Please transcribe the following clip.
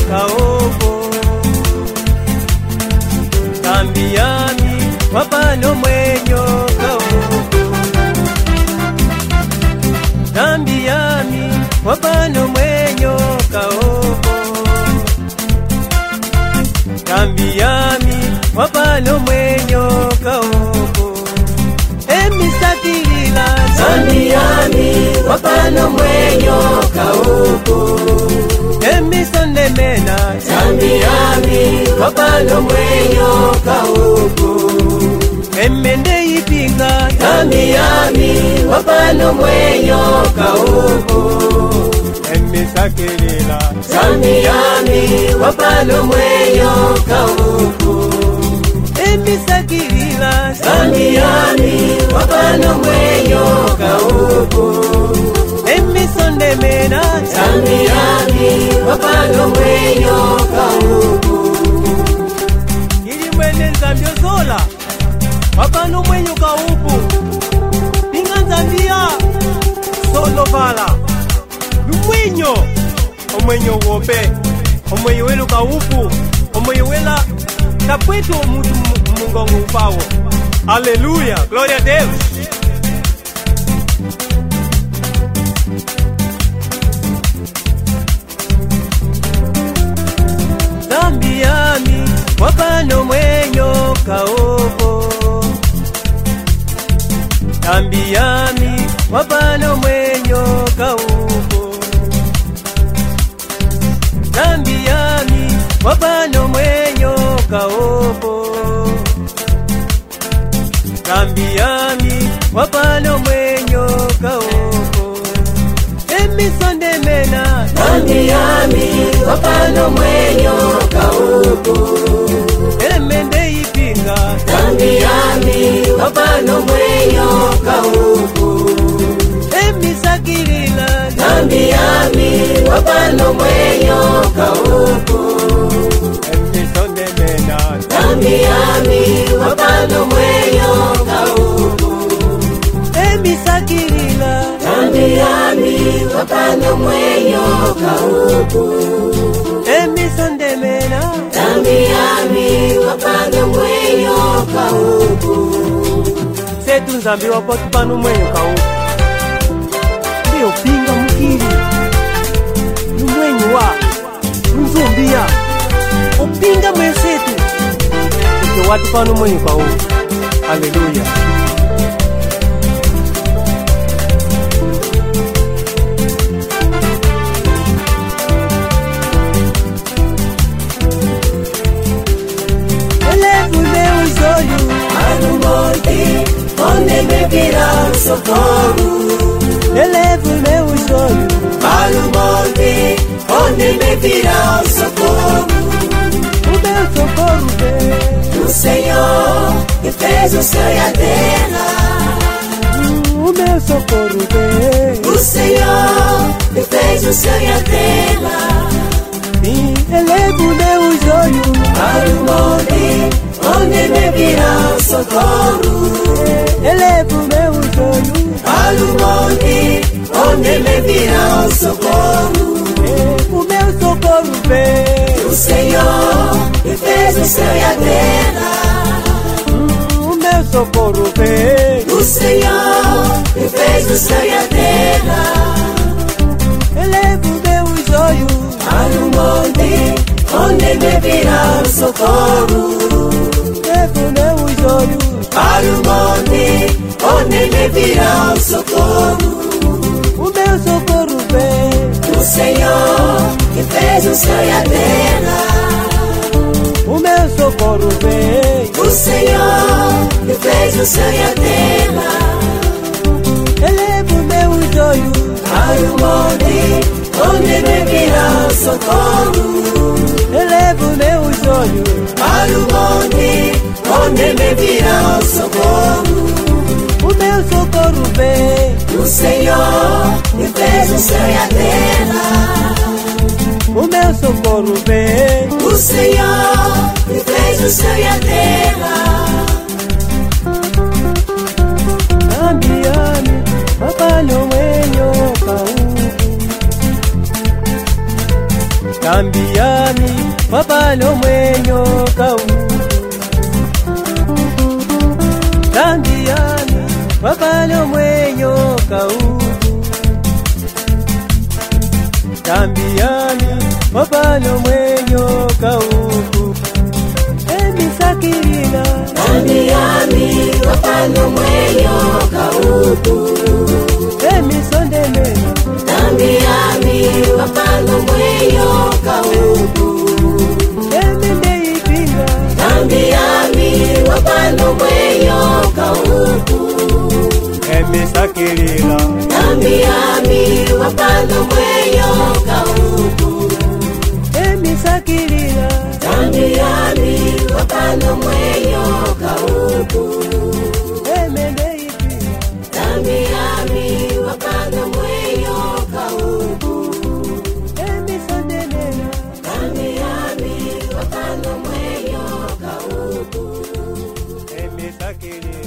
kaopo. Tambiami wapano mwenyo kaopo. Tambiami wapano mwenyo kaopo. Tambiami wapano mwenyo kaopo. Emisakilila Tambiami wapano mwenyo kaopo. Emisondemena Tambiami wapano mwenyo kaopo. Emende ipinga Tambiami wapano mwenyo kaopo. Emisakilila Tambiami wapano mwenyo kaopo. Emisakilila Tambiami wapano mwenyo kaopo. Emisondemena Tambiami wapano mwenyo kaopo. ili mwene Zambia zola wapano mwenyo kaupu. Pinga Zambia solo vala lumwenyo omwenyo wope omwenyo welu kaupu omwenyo wela kapwetu mutu mungongo upawo. Haleluya, gloria a Deus. Tambiami wapano mwenyo kaopo. Tambiami wapano mwenyo kaopo. Tambiami wapano mwenyo kaopo. Tambiami wapano mwenyo kaopo. Emisondemena Tambiami wapano mwenyo kaopo. emende ipinga Tambiami wapano mwenyo kaopo. emisakilila Tambiami wapano mwenyo kaopo. emisondemena Tambiami wapano mwenyo kaopo. emisakilila Tambiami wapano mwenyo kaopo. emisondemena Tambiami wapano mwenyo kaopo. setu Nzambi wapotu pano mwenyo kaupo. Ndiyo pinga mukili lumwenyo wa Nzumbia upinga mwesetu ike watu pano mwenyo kaupo. Haleluya. Onde me vira socorro. Elevo meus olhos Para o monte, onde me vira socorro. o meu socorro vem. O Senhor que fez o céu e a terra. O meu socorro vem. O Senhor que fez o céu e a terra. Sim, elevo meus olhos Para o monte, onde me vira socorro. elevo meus olhos Para o monte, onde me vira socorro. o meu socorro vem. O Senhor que fez o céu e a terra. O meu socorro vem. O Senhor que fez o céu e a terra. Elevo meus olhos Para o monte, onde me virá o socorro. elevo meus olhos Para o monte, onde me virá o socorro. o meu socorro vem. O Senhor que fez o céu e a terra. O meu socorro vem. O Senhor que fez o céu e a terra. Elevo meus olhos Para o monte, onde me virá o socorro. elevo meus olhos Para o monte, onde me virá o socorro. o meu socorro vem. O Senhor que fez o céu e a terra. O meu socorro vem. O Senhor que fez o céu e a terra. Tambiami wapano mwenyo kaupu. Tambiani wapalo mwenyo kau, tambiani wapalo mwenyo kau, tambiani wapalo mwenyo kau. Emisakirila tambiani wapalo mwenyo kau, emisondemena tambiani wapalo mwenyo kau, emendeipinga tambiani wapalo mwenyo kau, emisakirila tambiani wapalo mwenyo kau, emisakirila tambiani wapalo mwenyo kau, emendeipinga tambiani wapalo mwenyo kau, emisondemena tambiani wapalo mwenyo kau, emisakirila